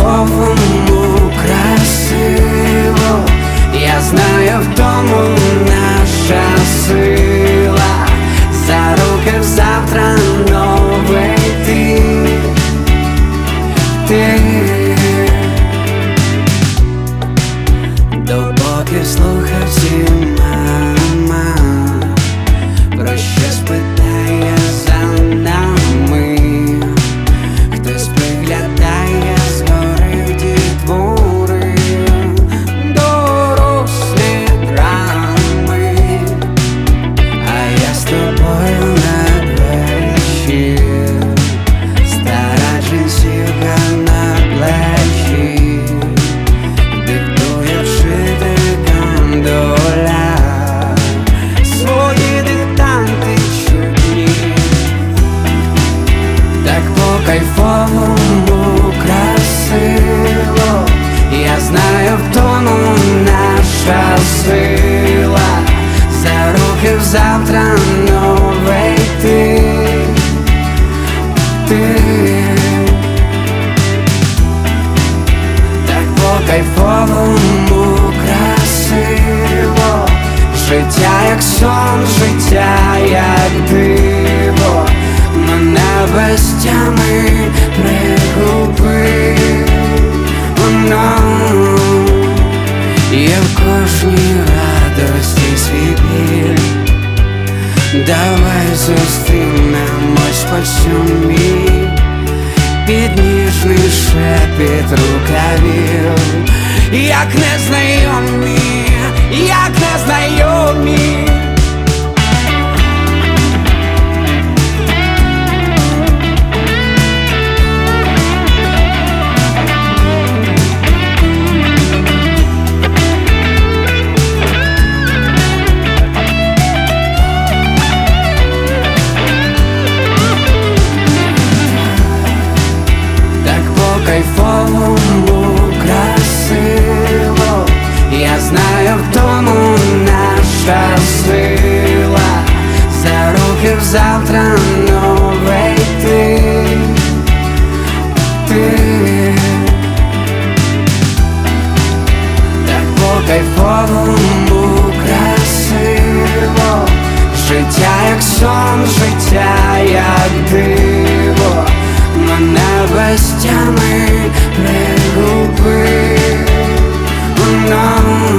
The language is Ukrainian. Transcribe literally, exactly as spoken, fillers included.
по-кайфовому красиво. Я знаю, в тому наша сила. За руки в завтра новий ти, ти. Допоки в слухавці мама про щось питає за нами, хтось приглядає згори в дітвори, дорослі драми, а я з тобою надвечір, стара джинсівка на плечі, диктує вчителькам доля свої диктанти чудні. Так по-кайфовому красиво. Я знаю, в тому наша сила. За руки в завтра новий ти, ти. Так по-кайфовому красиво. Життя як сон, життя як диво. Мене без тями пригубив. Воно є в кожній радості свій біль. Давай зустрінемось по сумі, під ніжний шепіт рукавів. Як незнайомі, як незнайомі. По-кайфовому красиво. Я знаю, в тому наша сила. За руки в завтра новий ти, ти. Так по-кайфовому красиво. Життя як сон, життя як диво. Мене без тями пригубив. Воно